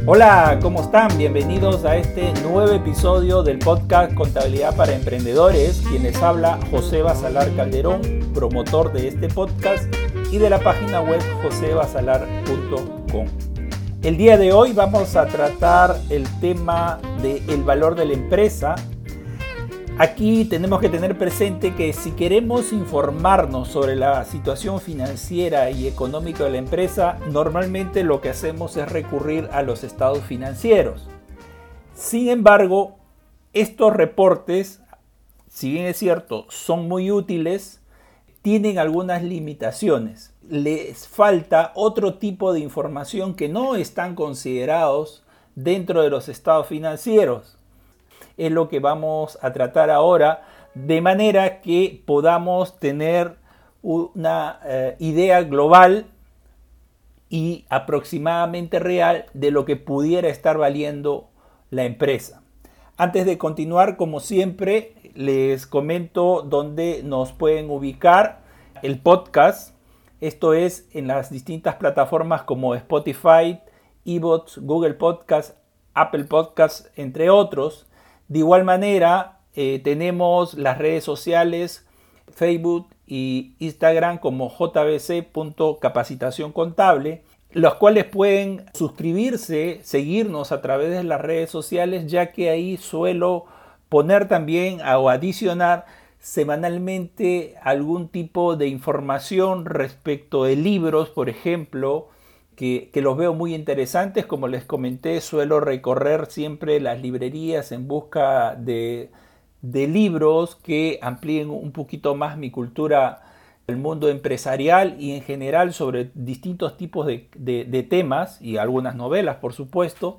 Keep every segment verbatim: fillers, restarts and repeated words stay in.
Hola, ¿cómo están? Bienvenidos a este nuevo episodio del podcast Contabilidad para Emprendedores. Quien les habla, José Basalar Calderón, promotor de este podcast y de la página web jose basalar punto com. El día de hoy vamos a tratar el tema del valor de la empresa. Aquí tenemos que tener presente que si queremos informarnos sobre la situación financiera y económica de la empresa, normalmente lo que hacemos es recurrir a los estados financieros. Sin embargo, estos reportes, si bien es cierto, son muy útiles, tienen algunas limitaciones. Les falta otro tipo de información que no están considerados dentro de los estados financieros. Es lo que vamos a tratar ahora, de manera que podamos tener una eh, idea global y aproximadamente real de lo que pudiera estar valiendo la empresa. Antes de continuar, como siempre, les comento dónde nos pueden ubicar el podcast. Esto es en las distintas plataformas como Spotify, iVoox, Google Podcast, Apple Podcast, entre otros. De igual manera, eh, tenemos las redes sociales, Facebook y Instagram como j b c punto capacitación contable, los cuales pueden suscribirse, seguirnos a través de las redes sociales, ya que ahí suelo poner también o adicionar semanalmente algún tipo de información respecto de libros, por ejemplo, Que, que los veo muy interesantes. Como les comenté, suelo recorrer siempre las librerías en busca de, de libros que amplíen un poquito más mi cultura del mundo empresarial y en general sobre distintos tipos de, de, de temas y algunas novelas, por supuesto.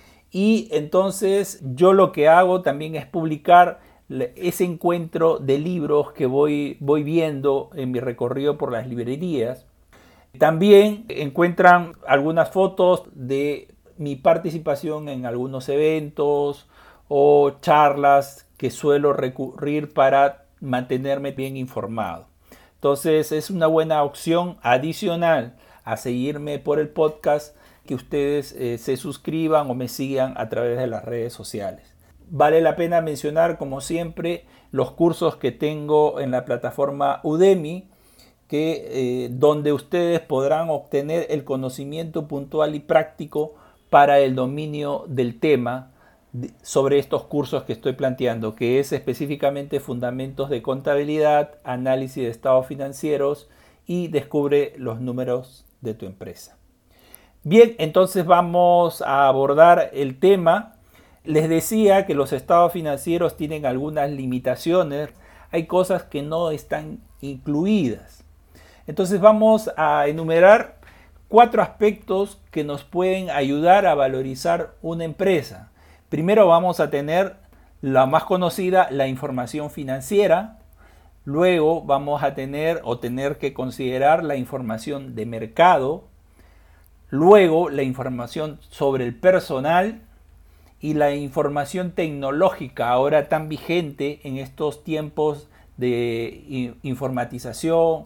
Y entonces yo lo que hago también es publicar ese encuentro de libros que voy, voy viendo en mi recorrido por las librerías. También encuentran algunas fotos de mi participación en algunos eventos o charlas que suelo recurrir para mantenerme bien informado. Entonces es una buena opción adicional a seguirme por el podcast que ustedes eh, se suscriban o me sigan a través de las redes sociales. Vale la pena mencionar, como siempre, los cursos que tengo en la plataforma Udemy, que, eh, donde ustedes podrán obtener el conocimiento puntual y práctico para el dominio del tema de, sobre estos cursos que estoy planteando, que es específicamente fundamentos de contabilidad, análisis de estados financieros y descubre los números de tu empresa. Bien, entonces vamos a abordar el tema. Les decía que los estados financieros tienen algunas limitaciones, hay cosas que no están incluidas. Entonces vamos a enumerar cuatro aspectos que nos pueden ayudar a valorizar una empresa. Primero vamos a tener la más conocida, la información financiera. Luego vamos a tener o tener que considerar la información de mercado. Luego la información sobre el personal y la información tecnológica, ahora tan vigente en estos tiempos de informatización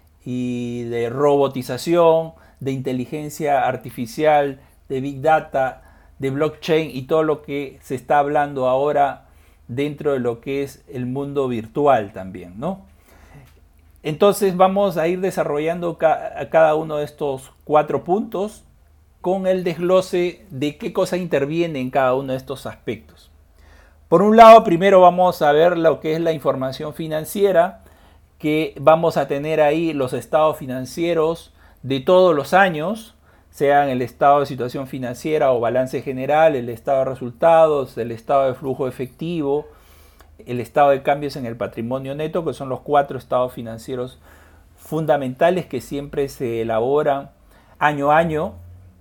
y de robotización, de inteligencia artificial, de big data, de blockchain y todo lo que se está hablando ahora dentro de lo que es el mundo virtual también, ¿no? Entonces vamos a ir desarrollando ca- cada uno de estos cuatro puntos con el desglose de qué cosa interviene en cada uno de estos aspectos. Por un lado, primero vamos a ver lo que es la información financiera, que vamos a tener ahí los estados financieros de todos los años, sean el estado de situación financiera o balance general, el estado de resultados, el estado de flujo efectivo, el estado de cambios en el patrimonio neto, que son los cuatro estados financieros fundamentales que siempre se elaboran año a año.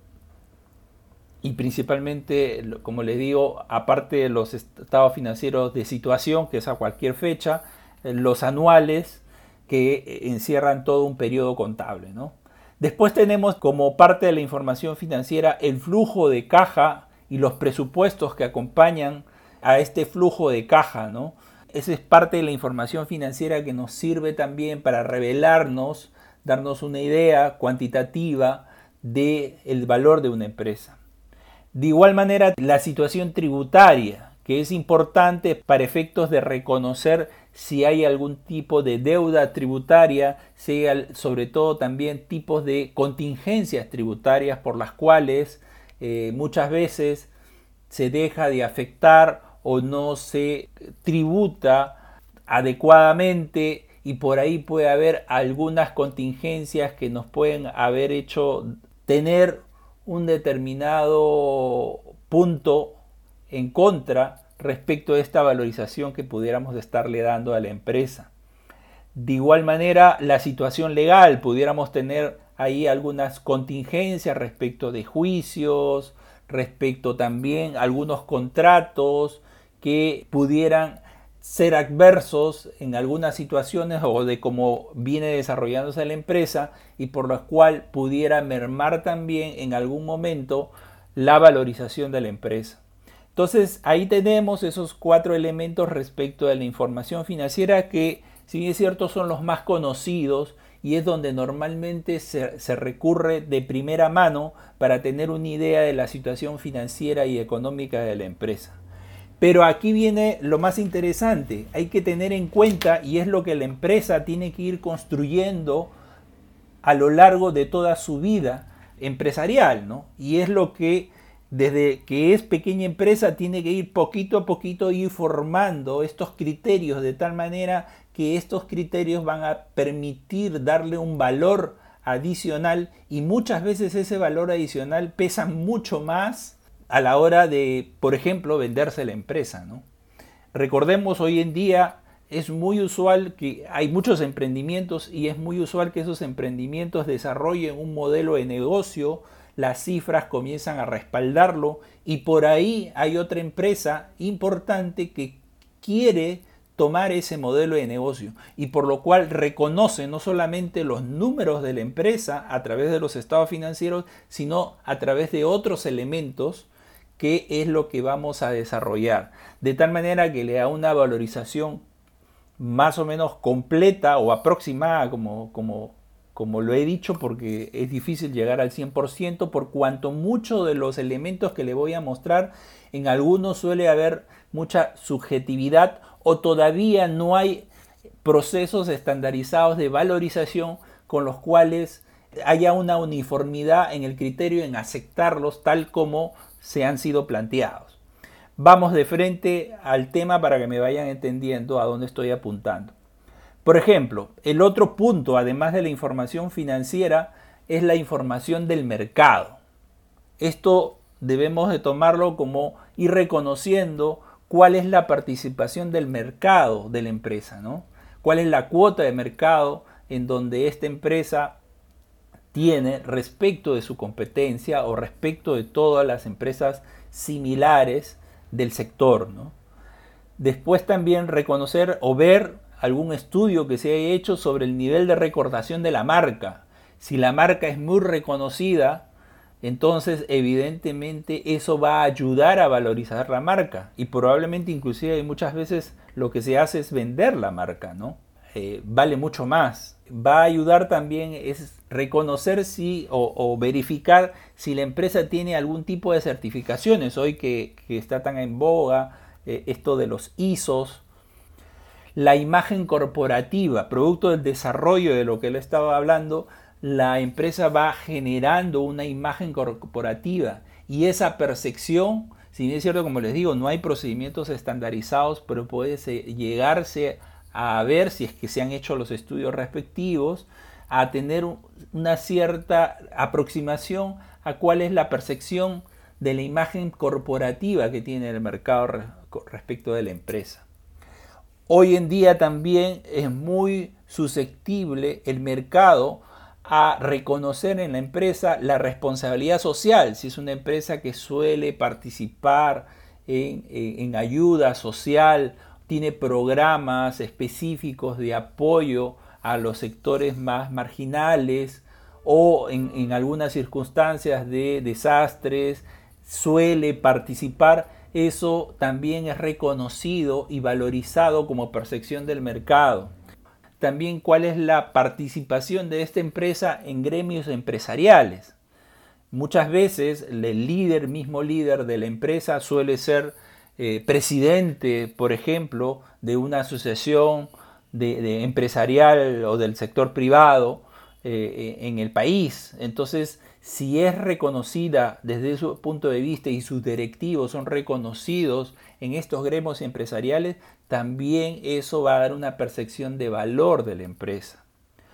Y principalmente, como les digo, aparte de los estados financieros de situación, que es a cualquier fecha, los anuales, que encierran todo un periodo contable, ¿no? Después tenemos como parte de la información financiera el flujo de caja y los presupuestos que acompañan a este flujo de caja, ¿no? Esa es parte de la información financiera que nos sirve también para revelarnos, darnos una idea cuantitativa del valor de una empresa. De igual manera, la situación tributaria, que es importante para efectos de reconocer si hay algún tipo de deuda tributaria, si hay sobre todo también tipos de contingencias tributarias por las cuales eh, muchas veces se deja de afectar o no se tributa adecuadamente, y por ahí puede haber algunas contingencias que nos pueden haber hecho tener un determinado punto en contra respecto a esta valorización que pudiéramos estarle dando a la empresa. De igual manera, la situación legal, pudiéramos tener ahí algunas contingencias respecto de juicios, respecto también a algunos contratos que pudieran ser adversos en algunas situaciones o de cómo viene desarrollándose la empresa, y por lo cual pudiera mermar también en algún momento la valorización de la empresa. Entonces ahí tenemos esos cuatro elementos respecto a la información financiera que, si bien es cierto, son los más conocidos y es donde normalmente se, se recurre de primera mano para tener una idea de la situación financiera y económica de la empresa. Pero aquí viene lo más interesante, hay que tener en cuenta, y es lo que la empresa tiene que ir construyendo a lo largo de toda su vida empresarial, ¿no? Y es lo que desde que es pequeña empresa tiene que ir poquito a poquito ir formando estos criterios de tal manera que estos criterios van a permitir darle un valor adicional, y muchas veces ese valor adicional pesa mucho más a la hora de, por ejemplo, venderse la empresa, ¿no? Recordemos, hoy en día es muy usual que hay muchos emprendimientos y es muy usual que esos emprendimientos desarrollen un modelo de negocio, las cifras comienzan a respaldarlo y por ahí hay otra empresa importante que quiere tomar ese modelo de negocio y por lo cual reconoce no solamente los números de la empresa a través de los estados financieros, sino a través de otros elementos que es lo que vamos a desarrollar, de tal manera que le da una valorización más o menos completa o aproximada, como, como, como lo he dicho, porque es difícil llegar al cien por ciento, por cuanto muchos de los elementos que le voy a mostrar, en algunos suele haber mucha subjetividad o todavía no hay procesos estandarizados de valorización con los cuales haya una uniformidad en el criterio en aceptarlos tal como se han sido planteados. Vamos de frente al tema para que me vayan entendiendo a dónde estoy apuntando. Por ejemplo, el otro punto, además de la información financiera, es la información del mercado. Esto debemos de tomarlo como ir reconociendo cuál es la participación del mercado de la empresa, ¿no? Cuál es la cuota de mercado en donde esta empresa tiene respecto de su competencia o respecto de todas las empresas similares del sector, ¿no? Después también reconocer o ver algún estudio que se haya hecho sobre el nivel de recordación de la marca. Si la marca es muy reconocida, entonces evidentemente eso va a ayudar a valorizar la marca y probablemente inclusive muchas veces lo que se hace es vender la marca, ¿no? Eh, vale mucho más. Va a ayudar también es reconocer si o, o verificar si la empresa tiene algún tipo de certificaciones. Hoy que, que está tan en boga eh, esto de los I S Os. La imagen corporativa, producto del desarrollo de lo que le estaba hablando, la empresa va generando una imagen corporativa y esa percepción, si bien es cierto, como les digo, no hay procedimientos estandarizados, pero puede llegarse a ver, si es que se han hecho los estudios respectivos, a tener una cierta aproximación a cuál es la percepción de la imagen corporativa que tiene el mercado respecto de la empresa. Hoy en día también es muy susceptible el mercado a reconocer en la empresa la responsabilidad social, si es una empresa que suele participar en, en, en ayuda social, tiene programas específicos de apoyo a los sectores más marginales o en, en algunas circunstancias de desastres suele participar. Eso también es reconocido y valorizado como percepción del mercado. También cuál es la participación de esta empresa en gremios empresariales. Muchas veces el líder, mismo líder de la empresa suele ser eh, presidente, por ejemplo, de una asociación de, de empresarial o del sector privado eh, en el país. Entonces, si es reconocida desde su punto de vista y sus directivos son reconocidos en estos gremios empresariales, también eso va a dar una percepción de valor de la empresa.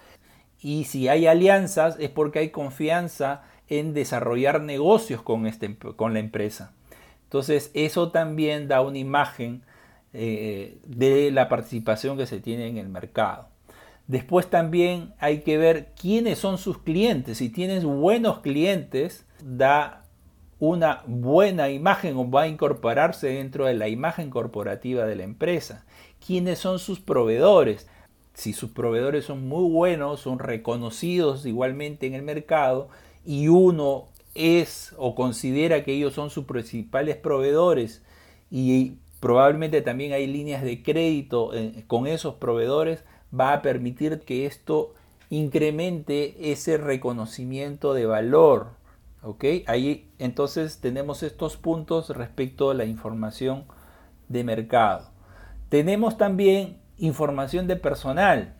Y si hay alianzas es porque hay confianza en desarrollar negocios con, este, con la empresa. Entonces eso también da una imagen eh, de la participación que se tiene en el mercado. Después también hay que ver quiénes son sus clientes. Si tienes buenos clientes, da una buena imagen o va a incorporarse dentro de la imagen corporativa de la empresa. ¿Quiénes son sus proveedores? Si sus proveedores son muy buenos, son reconocidos igualmente en el mercado y uno es o considera que ellos son sus principales proveedores y probablemente también hay líneas de crédito con esos proveedores, va a permitir que esto incremente ese reconocimiento de valor. ¿Ok? Ahí entonces tenemos estos puntos respecto a la información de mercado. Tenemos también información de personal.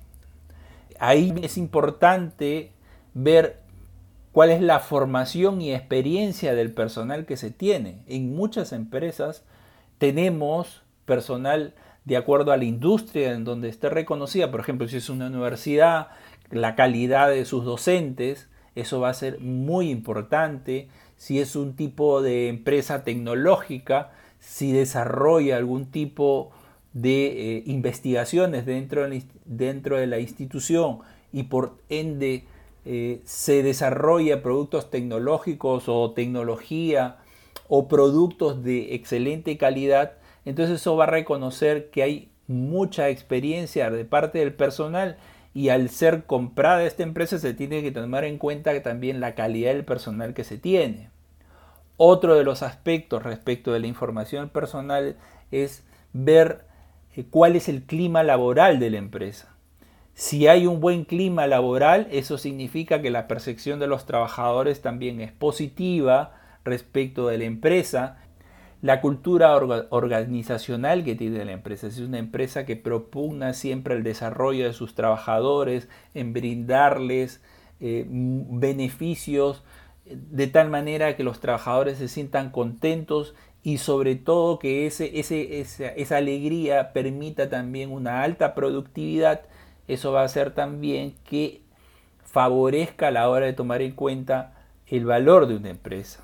Ahí es importante ver cuál es la formación y experiencia del personal que se tiene. En muchas empresas tenemos personal de acuerdo a la industria en donde esté reconocida. Por ejemplo, si es una universidad, la calidad de sus docentes, eso va a ser muy importante. Si es un tipo de empresa tecnológica, si desarrolla algún tipo de eh, investigaciones dentro de, dentro de la institución y por ende eh, se desarrolla productos tecnológicos o tecnología o productos de excelente calidad, entonces eso va a reconocer que hay mucha experiencia de parte del personal y al ser comprada esta empresa se tiene que tomar en cuenta también la calidad del personal que se tiene. Otro de los aspectos respecto de la información personal es ver cuál es el clima laboral de la empresa. Si hay un buen clima laboral, eso significa que la percepción de los trabajadores también es positiva respecto de la empresa. La cultura orga- organizacional que tiene la empresa es una empresa que propugna siempre el desarrollo de sus trabajadores, en brindarles eh, beneficios de tal manera que los trabajadores se sientan contentos y sobre todo que ese, ese, esa, esa alegría permita también una alta productividad. Eso va a hacer también que favorezca a la hora de tomar en cuenta el valor de una empresa.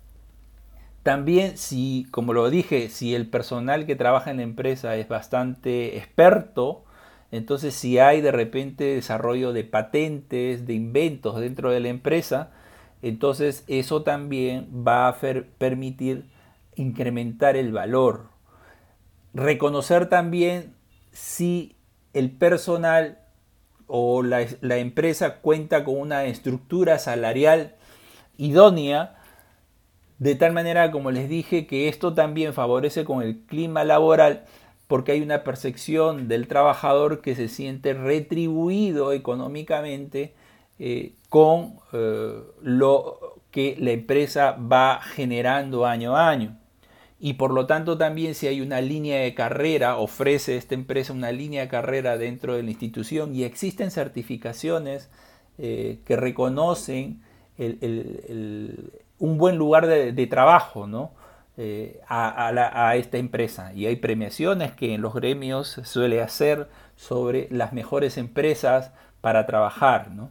También, si, como lo dije, si el personal que trabaja en la empresa es bastante experto, entonces si hay de repente desarrollo de patentes, de inventos dentro de la empresa, entonces eso también va a permitir incrementar el valor. Reconocer también si el personal o la, la empresa cuenta con una estructura salarial idónea, de tal manera, como les dije, que esto también favorece con el clima laboral porque hay una percepción del trabajador que se siente retribuido económicamente eh, con eh, lo que la empresa va generando año a año. Y por lo tanto también si hay una línea de carrera, ofrece esta empresa una línea de carrera dentro de la institución y existen certificaciones eh, que reconocen el, el, el, un buen lugar de, de trabajo, ¿no? eh, a, a, la, a esta empresa. Y hay premiaciones que en los gremios se suele hacer sobre las mejores empresas para trabajar, ¿no?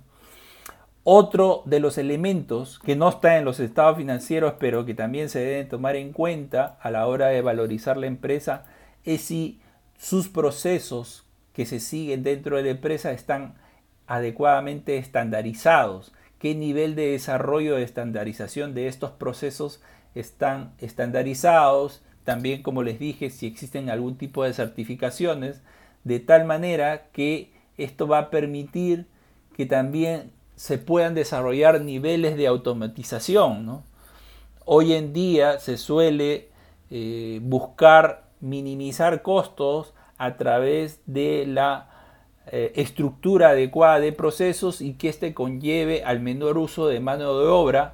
Otro de los elementos que no está en los estados financieros, pero que también se deben tomar en cuenta a la hora de valorizar la empresa, es si sus procesos que se siguen dentro de la empresa están adecuadamente estandarizados. ¿Qué nivel de desarrollo de estandarización de estos procesos están estandarizados? También, como les dije, si existen algún tipo de certificaciones, de tal manera que esto va a permitir que también se puedan desarrollar niveles de automatización, ¿no? Hoy en día se suele eh, buscar minimizar costos a través de la eh, estructura adecuada de procesos y que éste conlleve al menor uso de mano de obra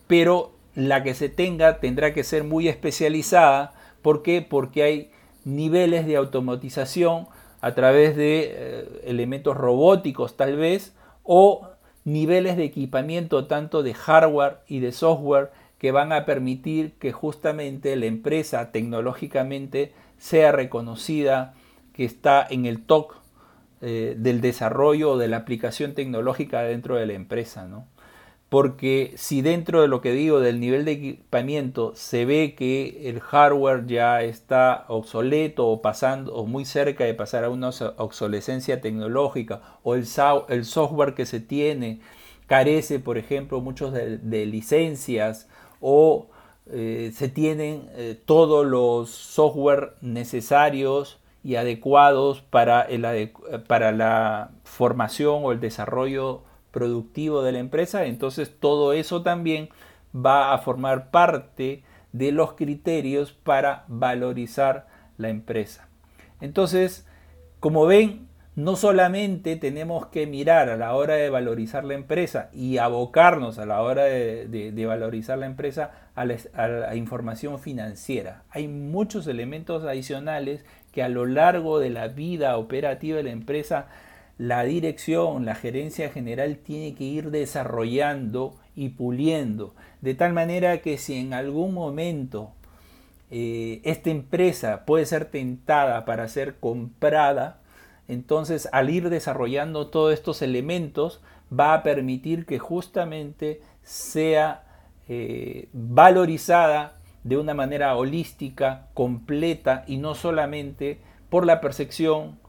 pero la que se tenga tendrá que ser muy especializada. ¿Por qué? Porque hay niveles de automatización a través de eh, elementos robóticos tal vez, o niveles de equipamiento tanto de hardware y de software que van a permitir que justamente la empresa tecnológicamente sea reconocida, que está en el top eh, del desarrollo o de la aplicación tecnológica dentro de la empresa, ¿no? Porque si dentro de lo que digo del nivel de equipamiento se ve que el hardware ya está obsoleto o pasando o muy cerca de pasar a una obsolescencia tecnológica, o el, el software que se tiene carece, por ejemplo, muchos de, de licencias, o eh, se tienen eh, todos los software necesarios y adecuados para, el, para la formación o el desarrollo productivo de la empresa, entonces todo eso también va a formar parte de los criterios para valorizar la empresa. Entonces, como ven, no solamente tenemos que mirar a la hora de valorizar la empresa y abocarnos a la hora de, de, de valorizar la empresa a la, a la información financiera. Hay muchos elementos adicionales que a lo largo de la vida operativa de la empresa la dirección, la gerencia general tiene que ir desarrollando y puliendo, de tal manera que si en algún momento eh, esta empresa puede ser tentada para ser comprada, entonces al ir desarrollando todos estos elementos va a permitir que justamente sea eh, valorizada de una manera holística, completa, y no solamente por la percepción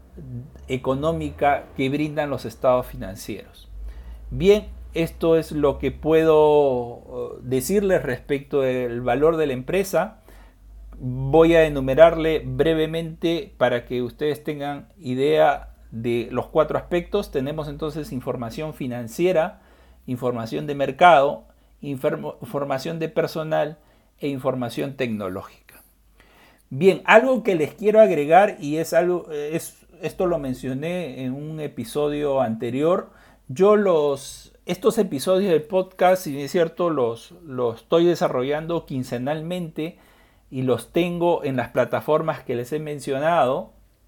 económica que brindan los estados financieros. Bien, esto es lo que puedo decirles respecto del valor de la empresa. Voy a enumerarle brevemente para que ustedes tengan idea de los cuatro aspectos. Tenemos entonces información financiera, información de mercado, información de personal e información tecnológica. Bien, algo que les quiero agregar, y es algo, es esto lo mencioné en un episodio anterior. Yo los, estos episodios del podcast, si es cierto, los, los estoy desarrollando quincenalmente y los tengo en las plataformas que les he mencionado.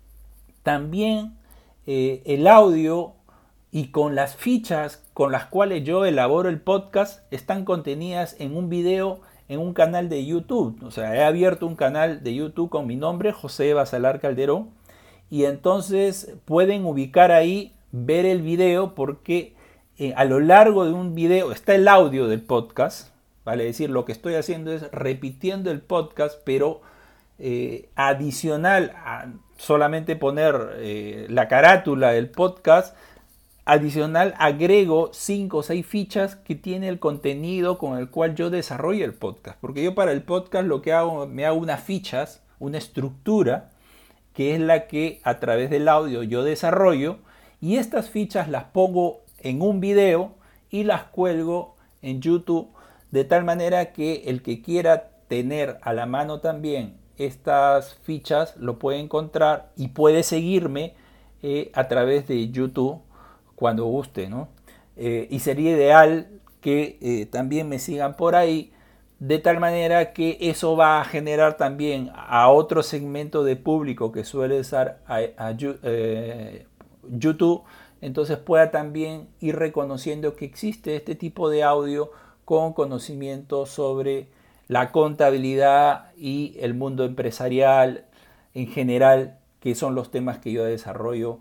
También eh, el audio y con las fichas con las cuales yo elaboro el podcast están contenidas en un video en un canal de YouTube. O sea, he abierto un canal de YouTube con mi nombre, José Basalar Calderón. Y entonces pueden ubicar ahí, ver el video, porque eh, a lo largo de un video está el audio del podcast, vale decir, lo que estoy haciendo es repitiendo el podcast, pero eh, adicional a solamente poner eh, la carátula del podcast, adicional agrego cinco o seis fichas que tiene el contenido con el cual yo desarrollo el podcast, porque yo para el podcast lo que hago, me hago unas fichas, una estructura, que es la que a través del audio yo desarrollo, y estas fichas las pongo en un video y las cuelgo en YouTube, de tal manera que el que quiera tener a la mano también estas fichas lo puede encontrar y puede seguirme eh, a través de YouTube cuando guste, ¿no? Eh, y sería ideal que eh, también me sigan por ahí, de tal manera que eso va a generar también a otro segmento de público que suele usar a, a, eh, YouTube, entonces pueda también ir reconociendo que existe este tipo de audio con conocimiento sobre la contabilidad y el mundo empresarial en general, que son los temas que yo desarrollo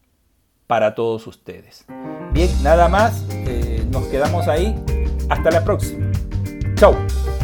para todos ustedes. Bien, nada más, eh, nos quedamos ahí. Hasta la próxima. Chau.